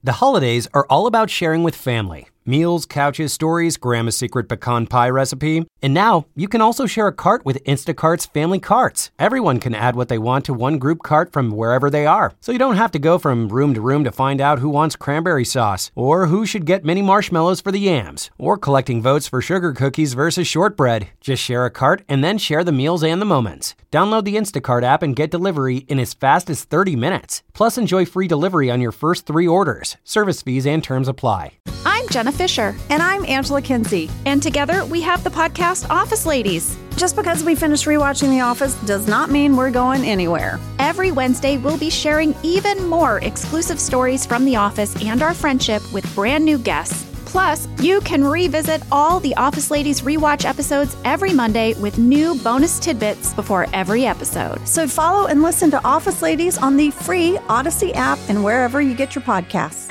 The holidays are all about sharing with family. Meals, couches, stories, Grandma's secret pecan pie recipe. And now, you can also share a cart with Instacart's Family Carts. Everyone can add what they want to one group cart from wherever they are. So you don't have to go from room to find out who wants cranberry sauce, or who should get mini marshmallows for the yams, or collecting votes for sugar cookies versus shortbread. Just share a cart and then share the meals and the moments. Download the Instacart app and get delivery in as fast as 30 minutes. Plus, enjoy free delivery on your first 3 orders. Service fees and terms apply. I'm Jenna Fisher. And I'm Angela Kinsey. And together we have the podcast Office Ladies. Just because we finished rewatching The Office does not mean we're going anywhere. Every Wednesday, we'll be sharing even more exclusive stories from The Office and our friendship with brand new guests. Plus, you can revisit all the Office Ladies rewatch episodes every Monday with new bonus tidbits before every episode. So follow and listen to Office Ladies on the free Odyssey app and wherever you get your podcasts.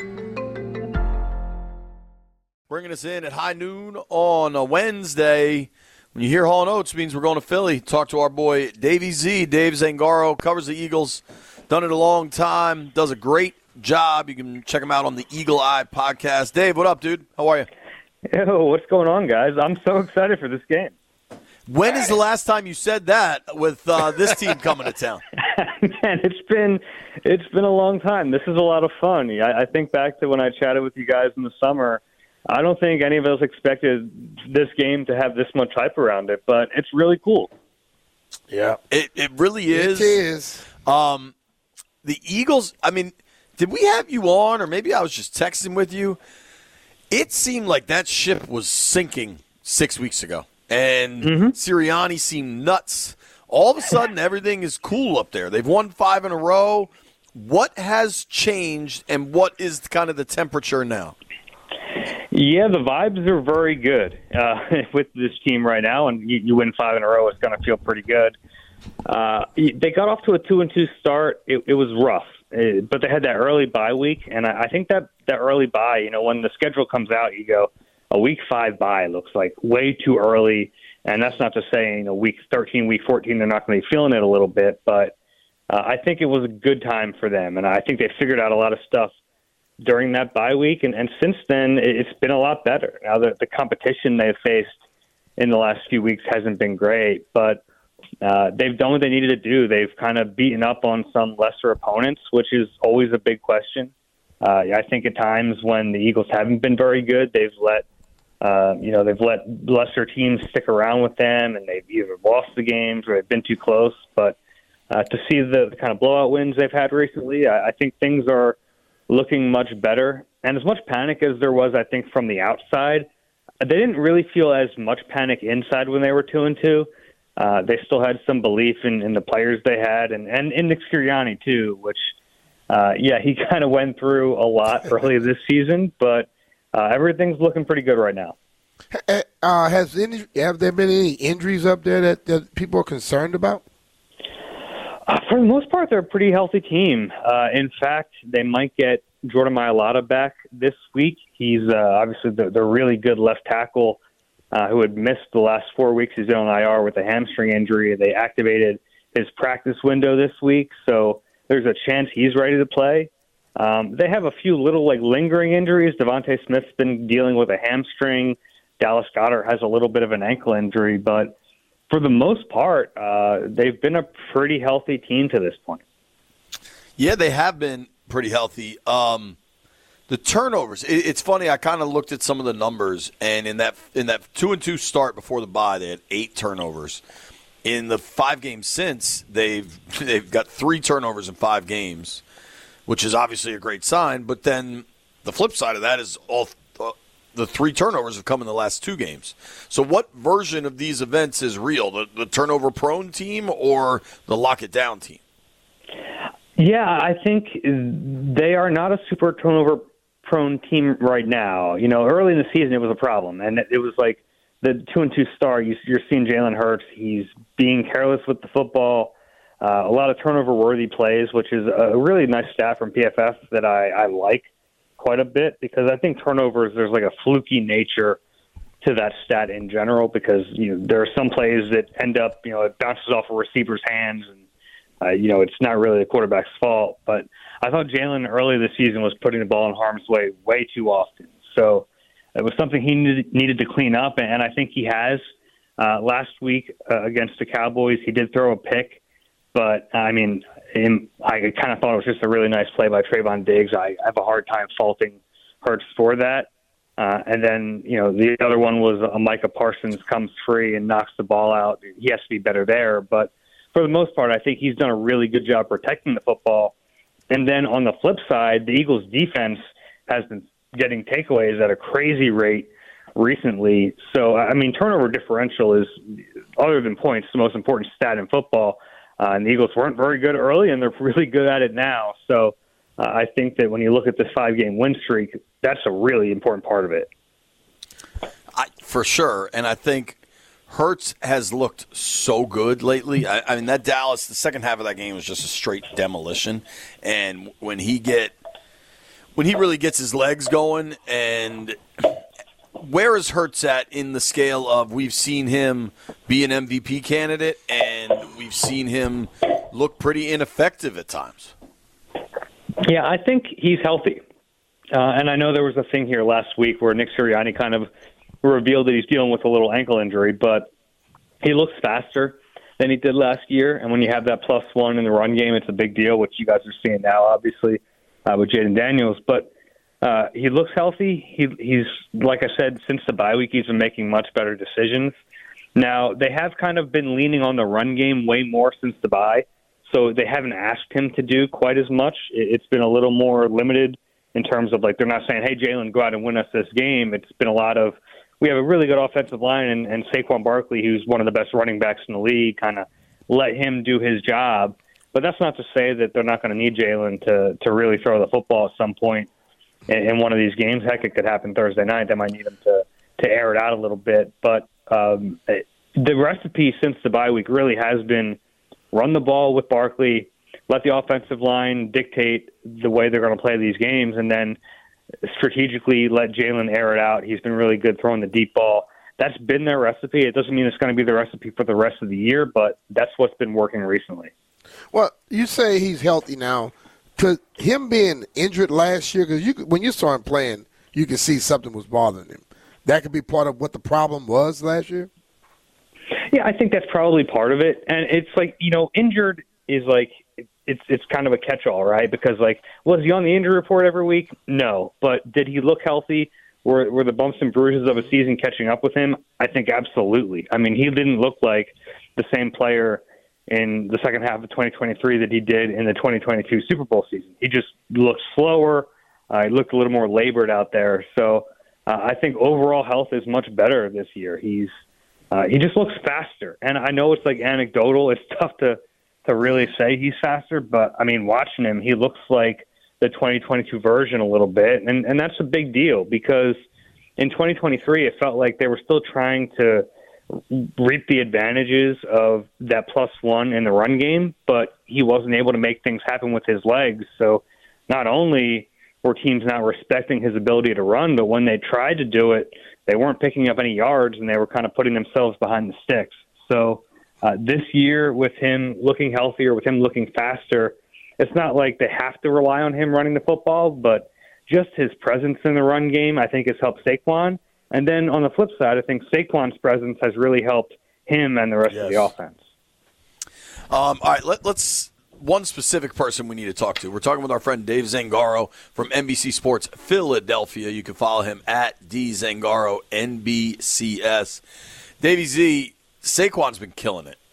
Bringing us in at high noon on a Wednesday. When you hear Hall & Oates, it means we're going to Philly. Talk to our boy Davey Z. Dave Zangaro covers the Eagles. Done it a long time. Does a great job. You can check him out on the Eagle Eye podcast. Dave, what up, dude? How are you? Yo, what's going on, guys? I'm so excited for this game. When is the last time you said that with this team coming to town? Man, it's been a long time. This is a lot of fun. I think back to when I chatted with you guys in the summer. I don't think any of us expected this game to have this much hype around it, but it's really cool. Yeah, it really is. It is. The Eagles, I mean, did we have you on, or maybe I was just texting with you? It seemed like that ship was sinking 6 weeks ago, and Sirianni seemed nuts. All of a sudden, everything is cool up there. They've won 5 in a row. What has changed, and what is kind of the temperature now? Yeah, the vibes are very good with this team right now, and you win 5 in a row, it's going to feel pretty good. They got off to a 2-2 start. It was rough, but they had that early bye week, and I think that early bye, when the schedule comes out, you go, a week 5 bye looks like way too early, and that's not to say, week 13, week 14, they're not going to be feeling it a little bit, but I think it was a good time for them, and I think they figured out a lot of stuff during that bye week, and since then, it's been a lot better. Now, the competition they've faced in the last few weeks hasn't been great, but they've done what they needed to do. They've kind of beaten up on some lesser opponents, which is always a big question. I think at times when the Eagles haven't been very good, they've let lesser teams stick around with them, and they've either lost the games or they've been too close. But to see the kind of blowout wins they've had recently, I think things are looking much better. And as much panic as there was, I think, from the outside, they didn't really feel as much panic inside when they were 2-2. They still had some belief in the players they had, and in Nick Sirianni, too, which, he kind of went through a lot early this season, but everything's looking pretty good right now. Have there been any injuries up there that people are concerned about? For the most part, they're a pretty healthy team. In fact, they might get Jordan Mailata back this week. He's obviously the really good left tackle who had missed the last 4 weeks. He's been on IR with a hamstring injury. They activated his practice window this week, so there's a chance he's ready to play. They have a few little lingering injuries. Devontae Smith's been dealing with a hamstring. Dallas Goedert has a little bit of an ankle injury, but for the most part, they've been a pretty healthy team to this point. Yeah, they have been pretty healthy. The turnovers, it's funny, I kind of looked at some of the numbers, and in that 2-2 start before the bye, they had 8 turnovers. In the 5 games since, they've got 3 turnovers in 5 games, which is obviously a great sign. But then the flip side of that is all the 3 turnovers have come in the last 2 games. So what version of these events is real? The turnover-prone team or the lock-it-down team? Yeah, I think they are not a super turnover-prone team right now. Early in the season, it was a problem, and it was like the 2-2 start. You're seeing Jalen Hurts. He's being careless with the football. A lot of turnover-worthy plays, which is a really nice stat from PFF that I like quite a bit, because I think turnovers, there's a fluky nature to that stat in general, because there are some plays that end up, it bounces off a receiver's hands, and it's not really the quarterback's fault. But I thought Jalen early this season was putting the ball in harm's way too often. So it was something he needed to clean up, and I think he has. Last week against the Cowboys, he did throw a pick, but I kind of thought it was just a really nice play by Trayvon Diggs. I have a hard time faulting Hurts for that. And then, the other one was Micah Parsons comes free and knocks the ball out. He has to be better there. But for the most part, I think he's done a really good job protecting the football. And then on the flip side, the Eagles' defense has been getting takeaways at a crazy rate recently. So, turnover differential is, other than points, the most important stat in football. And the Eagles weren't very good early, and they're really good at it now. So I think that when you look at this 5-game win streak, that's a really important part of it. For sure. And I think Hurts has looked so good lately. That Dallas, the second half of that game was just a straight demolition. And when he really gets his legs going, and where is Hurts at in the scale of, we've seen him be an MVP candidate and we've seen him look pretty ineffective at times? Yeah, I think he's healthy. And I know there was a thing here last week where Nick Sirianni kind of revealed that he's dealing with a little ankle injury, but he looks faster than he did last year. And when you have that +1 in the run game, it's a big deal, which you guys are seeing now, obviously, with Jaden Daniels. But he looks healthy. He's, like I said, since the bye week, he's been making much better decisions. Now, they have kind of been leaning on the run game way more since the bye, so they haven't asked him to do quite as much. It's been a little more limited in terms of, they're not saying, hey, Jalen, go out and win us this game. It's been a lot of, we have a really good offensive line, and Saquon Barkley, who's one of the best running backs in the league, kind of let him do his job. But that's not to say that they're not going to need Jalen to really throw the football at some point in one of these games. Heck, it could happen Thursday night. They might need him to air it out a little bit. But the recipe since the bye week really has been run the ball with Barkley, let the offensive line dictate the way they're going to play these games, and then strategically let Jalen air it out. He's been really good throwing the deep ball. That's been their recipe. It doesn't mean it's going to be the recipe for the rest of the year, but that's what's been working recently. Well, you say he's healthy now. Could him being injured last year, because when you saw him playing, you could see something was bothering him. That could be part of what the problem was last year? Yeah, I think that's probably part of it. And it's injured is it's kind of a catch-all, right? Because, was he on the injury report every week? No. But did he look healthy? Were the bumps and bruises of a season catching up with him? I think absolutely. He didn't look like the same player in the second half of 2023 that he did in the 2022 Super Bowl season. He just looked slower. He looked a little more labored out there. So I think overall health is much better this year. He just looks faster. And I know it's anecdotal. It's tough to really say he's faster, but watching him, he looks like the 2022 version a little bit. And that's a big deal because in 2023, it felt like they were still trying to reap the advantages of that +1 in the run game, but he wasn't able to make things happen with his legs. So not only were teams not respecting his ability to run, but when they tried to do it, they weren't picking up any yards and they were kind of putting themselves behind the sticks. So this year, with him looking healthier, with him looking faster, it's not like they have to rely on him running the football, but just his presence in the run game, I think, has helped Saquon. And then on the flip side, I think Saquon's presence has really helped him and the rest of the offense. All right, let's one specific person we need to talk to. We're talking with our friend Dave Zangaro from NBC Sports Philadelphia. You can follow him at DZangaro NBCS. Davey Z, Saquon's been killing it.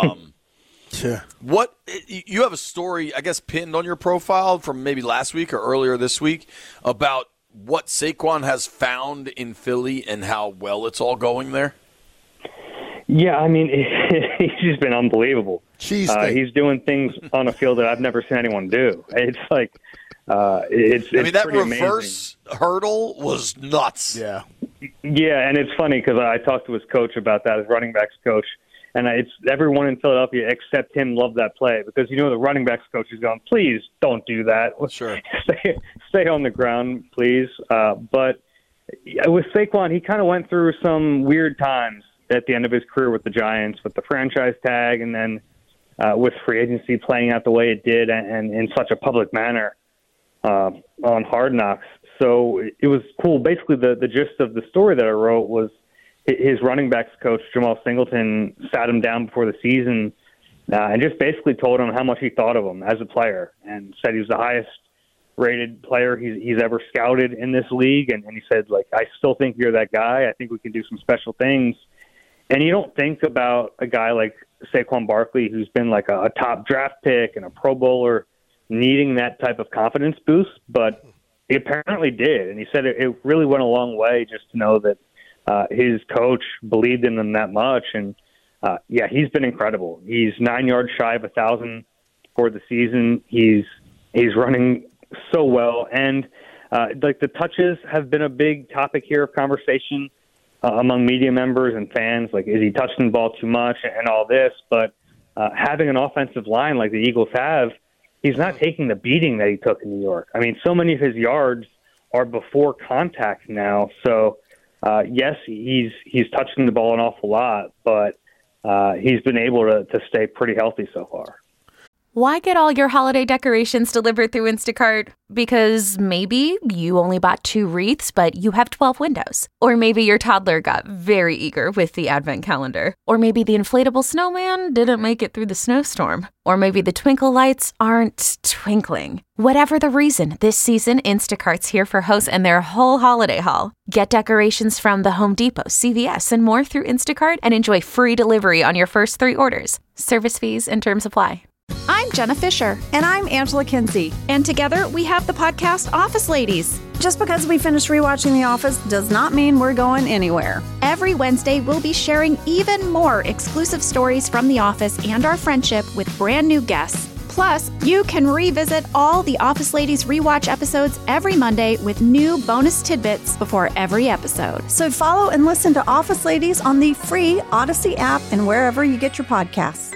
Yeah. What you have a story, I guess, pinned on your profile from maybe last week or earlier this week about what Saquon has found in Philly and how well it's all going there? Yeah, he's just been unbelievable. He's doing things on a field that I've never seen anyone do. It's it's that pretty reverse amazing. hurdle was nuts. Yeah. Yeah, and it's funny because I talked to his coach about that, his running backs coach, and it's everyone in Philadelphia except him loved that play because the running backs coach is going, please don't do that. Sure. Stay on the ground, please. But with Saquon, he kind of went through some weird times at the end of his career with the Giants with the franchise tag, and then with free agency playing out the way it did and in such a public manner on Hard Knocks. So it was cool. Basically, the gist of the story that I wrote was his running backs coach, Jamal Singleton, sat him down before the season and just basically told him how much he thought of him as a player and said he was the highest rated player he's ever scouted in this league. And he said, like, I still think you're that guy. I think we can do some special things. And you don't think about a guy like Saquon Barkley, who's been like a top draft pick and a Pro Bowler, needing that type of confidence boost, but he apparently did. And he said it really went a long way just to know that his coach believed in him that much. And he's been incredible. He's 9 yards shy of 1,000 for the season. He's running so well. And like the touches have been a big topic here of conversation among media members and fans. Like, is he touching the ball too much and all this? But having an offensive line like the Eagles have, he's not taking the beating that he took in New York. I mean, so many of his yards are before contact now. So, yes, he's touching the ball an awful lot, but he's been able to stay pretty healthy so far. Why get all your holiday decorations delivered through Instacart? Because maybe you only bought 2 wreaths, but you have 12 windows. Or maybe your toddler got very eager with the advent calendar. Or maybe the inflatable snowman didn't make it through the snowstorm. Or maybe the twinkle lights aren't twinkling. Whatever the reason, this season, Instacart's here for hosts and their whole holiday haul. Get decorations from the Home Depot, CVS, and more through Instacart and enjoy free delivery on your first 3 orders. Service fees and terms apply. I'm Jenna Fisher. And I'm Angela Kinsey. And together we have the podcast Office Ladies. Just because we finished rewatching The Office does not mean we're going anywhere. Every Wednesday, we'll be sharing even more exclusive stories from The Office and our friendship with brand new guests. Plus, you can revisit all the Office Ladies rewatch episodes every Monday with new bonus tidbits before every episode. So follow and listen to Office Ladies on the free Odyssey app and wherever you get your podcasts.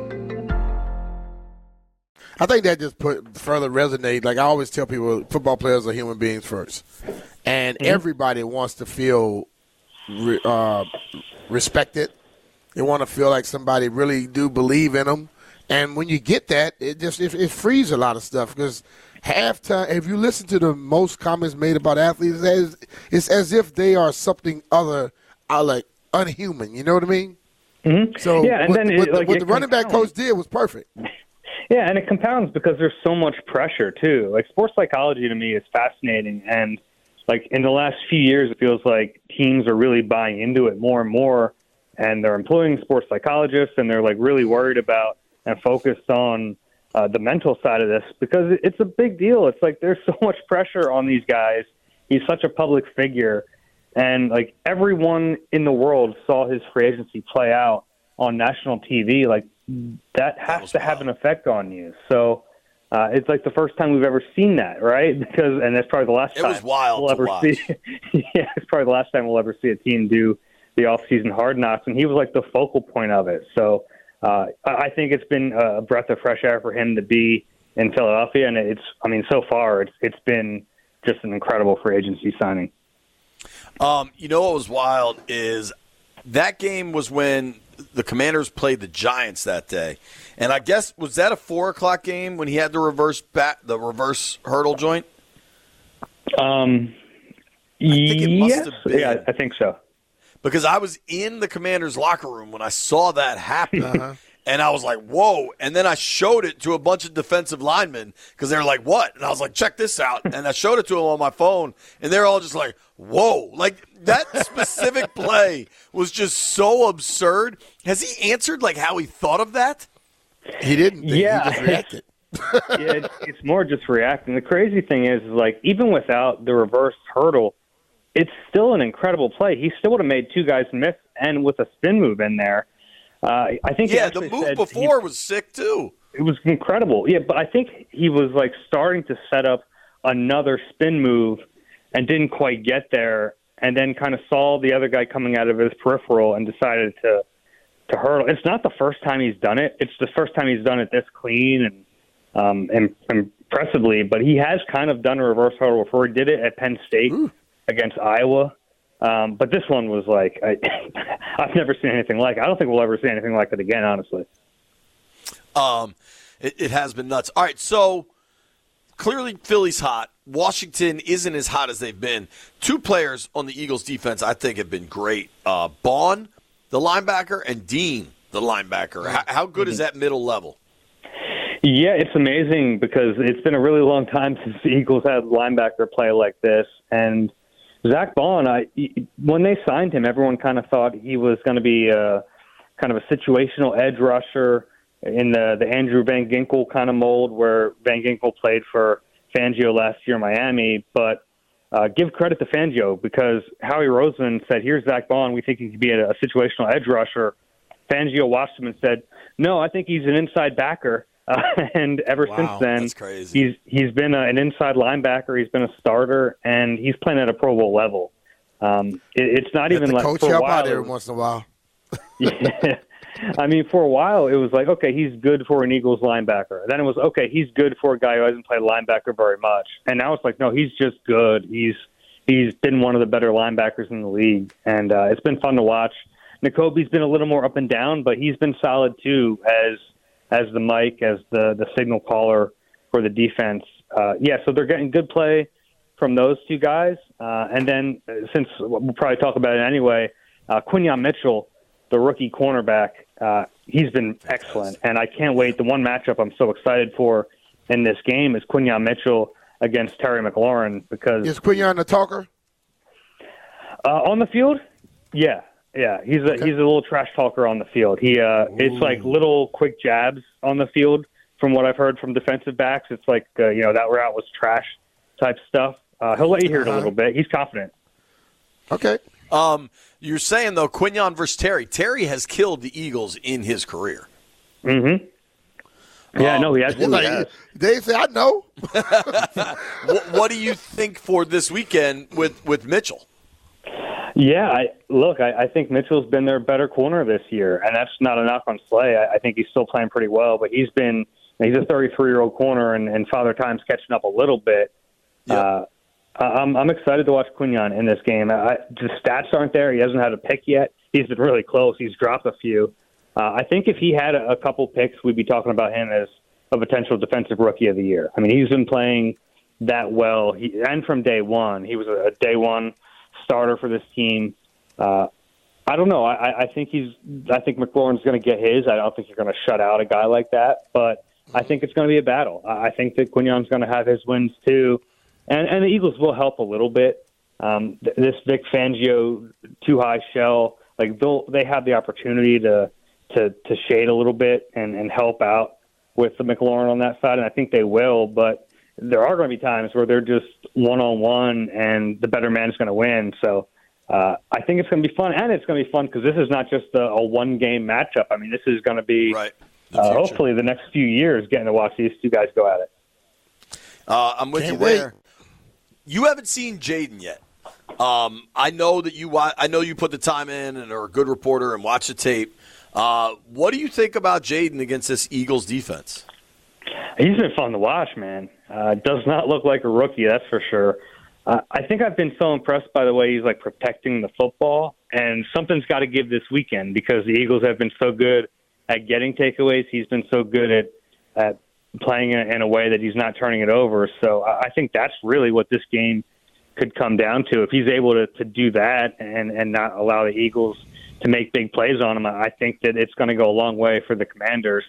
I think that just further resonate. Like I always tell people, football players are human beings first. And everybody wants to feel respected. They want to feel like somebody really do believe in them. And when you get that, it frees a lot of stuff. Because halftime, if you listen to the most comments made about athletes, it's as if they are something other, like unhuman. You know what I mean? Mm-hmm. So what the running back coach did was perfect. Yeah, and it compounds because there's so much pressure, too. Like, sports psychology to me is fascinating. And, like, in the last few years, it feels like teams are really buying into it more and more. And they're employing sports psychologists, and they're, like, really worried about and focused on the mental side of this because it's a big deal. It's like there's so much pressure on these guys. He's such a public figure. And, like, everyone in the world saw his free agency play out on national TV. Like, that has to have an effect on you. So it's like the first time we've ever seen that, right? And that's probably the last time was wild we'll ever watch. see. Yeah, it's probably the last time we'll ever see a team do the off-season Hard Knocks, and he was like the focal point of it. So I think it's been a breath of fresh air for him to be in Philadelphia, and so far it's been just an incredible free agency signing. You know what was wild is that game was when the Commanders played the Giants that day, and I guess was that a 4:00 game when he had the reverse hurdle joint? I think it must have been. Yeah, I think so. Because I was in the Commanders' locker room when I saw that happen, and I was like, "Whoa!" And then I showed it to a bunch of defensive linemen because they were like, "What?" And I was like, "Check this out!" And I showed it to them on my phone, and they're all just like, "Whoa!" Like that specific play was just so absurd. Has he answered like how he thought of that? He didn't. Yeah. He just reacted. Yeah, it's more just reacting. The crazy thing is, like, even without the reverse hurdle, it's still an incredible play. He still would have made 2 guys miss, and with a spin move in there. I think the move before was sick too. It was incredible. Yeah, but I think he was like starting to set up another spin move and didn't quite get there, and then kind of saw the other guy coming out of his peripheral and decided to hurdle. It's not the first time he's done it. It's the first time he's done it this clean and impressively. But he has kind of done a reverse hurdle before. He did it at Penn State against Iowa. But this one was like, I've never seen anything like it. I don't think we'll ever see anything like it again, honestly. It has been nuts. All right, so clearly Philly's hot. Washington isn't as hot as they've been. Two players on the Eagles' defense I think have been great. Bond, the linebacker, and Dean, the linebacker. How good is that middle level? Yeah, it's amazing because it's been a really long time since the Eagles had linebacker play like this. And Zach Bond, when they signed him, everyone kind of thought he was going to be kind of a situational edge rusher in the Andrew Van Ginkel kind of mold, where Van Ginkel played for Fangio last year in Miami. But give credit to Fangio, because Howie Roseman said, here's Zach Bond. We think he could be a situational edge rusher. Fangio watched him and said, no, I think he's an inside backer. And ever since then, that's crazy. He's been an inside linebacker. He's been a starter, and he's playing at a Pro Bowl level. It's not even like coach for a help while. out every once in a while. Yeah. I mean, for a while, it was like, okay, he's good for an Eagles linebacker. Then it was, okay, he's good for a guy who hasn't played linebacker very much. And now it's like, no, he's just good. He's been one of the better linebackers in the league, and it's been fun to watch. Nakobe's been a little more up and down, but he's been solid too as the mic, as the signal caller for the defense. So they're getting good play from those two guys. And then, since we'll probably talk about it anyway, Quinyon Mitchell, the rookie cornerback, he's been excellent. And I can't wait. The one matchup I'm so excited for in this game is Quinyon Mitchell against Terry McLaurin. Because is Quinyon a talker? On the field? Yeah. Yeah, he's a little trash talker on the field. It's like little quick jabs on the field. From what I've heard from defensive backs, it's like that route was trash type stuff. He'll let you hear it a little bit. He's confident. Okay. You're saying though, Quinyon versus Terry. Terry has killed the Eagles in his career. Mm-hmm. Yeah, no, he absolutely has. Dave said, "I know." What do you think for this weekend with Mitchell? Yeah, I think Mitchell's been their better corner this year, and that's not a knock on Slay. I think he's still playing pretty well, but he's a 33-year-old corner, and Father Time's catching up a little bit. Yep. I'm excited to watch Quinyon in this game. The stats aren't there. He hasn't had a pick yet. He's been really close. He's dropped a few. I think if he had a couple picks, we'd be talking about him as a potential defensive rookie of the year. I mean, he's been playing that well, and from day one. He was a day one starter for this team. I don't know. I think McLaurin's going to get his. I don't think you're going to shut out a guy like that, but I think it's going to be a battle. I think that Quinyon's going to have his wins too, and the Eagles will help a little bit. This Vic Fangio too high shell, like they have the opportunity to shade a little bit and help out with the McLaurin on that side, and I think they will, but there are going to be times where they're just one-on-one and the better man is going to win. So I think it's going to be fun, and it's going to be fun because this is not just a one-game matchup. I mean, this is going to be hopefully the next few years getting to watch these two guys go at it. I'm with you there. You haven't seen Jaden yet. I know that you put the time in and are a good reporter and watch the tape. What do you think about Jaden against this Eagles defense? He's been fun to watch, man. Does not look like a rookie, that's for sure. I think I've been so impressed by the way he's like protecting the football, and something's got to give this weekend because the Eagles have been so good at getting takeaways. He's been so good at playing in a way that he's not turning it over. So I think that's really what this game could come down to. If he's able to do that and not allow the Eagles to make big plays on him, I think that it's going to go a long way for the Commanders.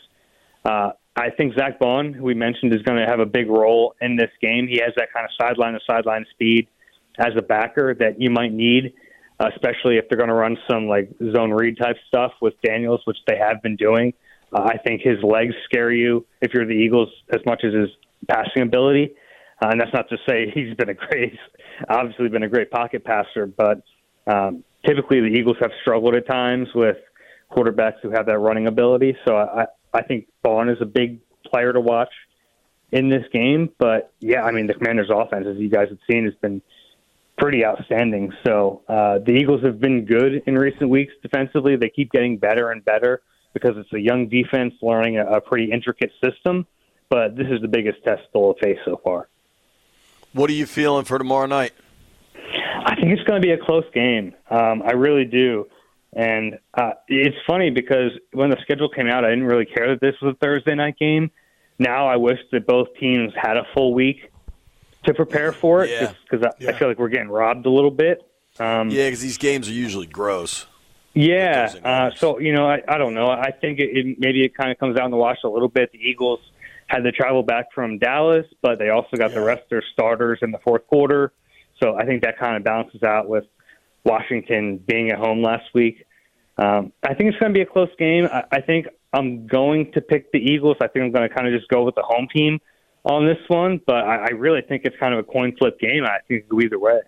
I think Zach Bond, who we mentioned, is going to have a big role in this game. He has that kind of sideline-to-sideline speed as a backer that you might need, especially if they're going to run some like zone read type stuff with Daniels, which they have been doing. I think his legs scare you if you're the Eagles as much as his passing ability. And that's not to say he's obviously been a great pocket passer, but typically the Eagles have struggled at times with quarterbacks who have that running ability. So I think Bond is a big player to watch in this game. But, yeah, I mean, the Commanders' offense, as you guys have seen, has been pretty outstanding. So the Eagles have been good in recent weeks defensively. They keep getting better and better because it's a young defense learning a pretty intricate system. But this is the biggest test they'll face so far. What are you feeling for tomorrow night? I think it's going to be a close game. I really do. And it's funny because when the schedule came out, I didn't really care that this was a Thursday night game. Now I wish that both teams had a full week to prepare for it, just because I feel like we're getting robbed a little bit. Because these games are usually gross. Yeah, so, I don't know. I think maybe it kind of comes out in the wash a little bit. The Eagles had to travel back from Dallas, but they also got the rest of their starters in the fourth quarter. So I think that kind of balances out with Washington being at home last week. I think it's going to be a close game. I think I'm going to pick the Eagles. I think I'm going to kind of just go with the home team on this one, but I really think it's kind of a coin flip game. I think it could go either way.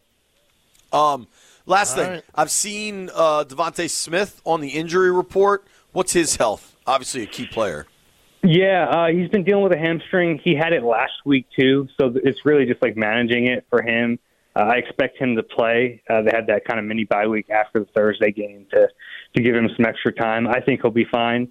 Last thing, right. I've seen Devontae Smith on the injury report. What's his health? Obviously a key player. Yeah, he's been dealing with a hamstring. He had it last week too, so it's really just like managing it for him. I expect him to play. They had that kind of mini bye week after the Thursday game to give him some extra time. I think he'll be fine.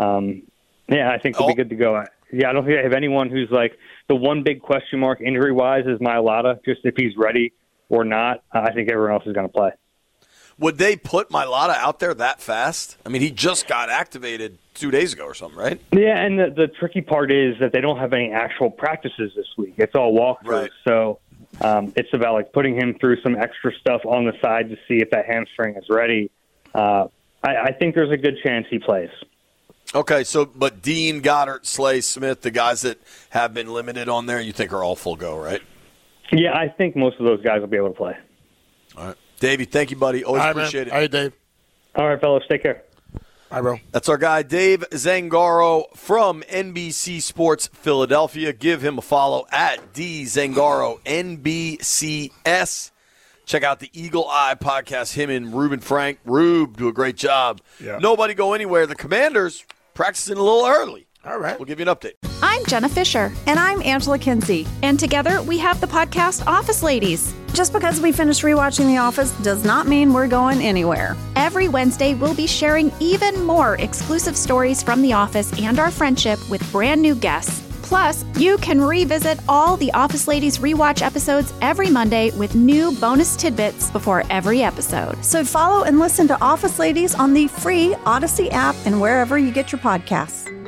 I think he'll be good to go. I don't think I have anyone who's like the one big question mark injury-wise is Mailata, just if he's ready or not. I think everyone else is going to play. Would they put Mailata out there that fast? I mean, he just got activated 2 days ago or something, right? Yeah, and the tricky part is that they don't have any actual practices this week. It's all walkthroughs. Right. So it's about like putting him through some extra stuff on the side to see if that hamstring is ready. I think there's a good chance he plays. Okay, but Dean, Goddard, Slay, Smith, the guys that have been limited on there, you think are all full go, right? Yeah, I think most of those guys will be able to play. All right. Davey, thank you, buddy. Always appreciate it. All right, Dave. All right, fellas. Take care. Hi, bro. That's our guy, Dave Zangaro from NBC Sports Philadelphia. Give him a follow at DZangaro NBCS. Check out the Eagle Eye podcast. Him and Reuben Frank. Rube do a great job. Yeah. Nobody go anywhere. The Commanders practicing a little early. All right. We'll give you an update. I'm Jenna Fisher. And I'm Angela Kinsey. And together we have the podcast Office Ladies. Just because we finished rewatching The Office does not mean we're going anywhere. Every Wednesday, we'll be sharing even more exclusive stories from The Office and our friendship with brand new guests. Plus, you can revisit all the Office Ladies rewatch episodes every Monday with new bonus tidbits before every episode. So follow and listen to Office Ladies on the free Odyssey app and wherever you get your podcasts.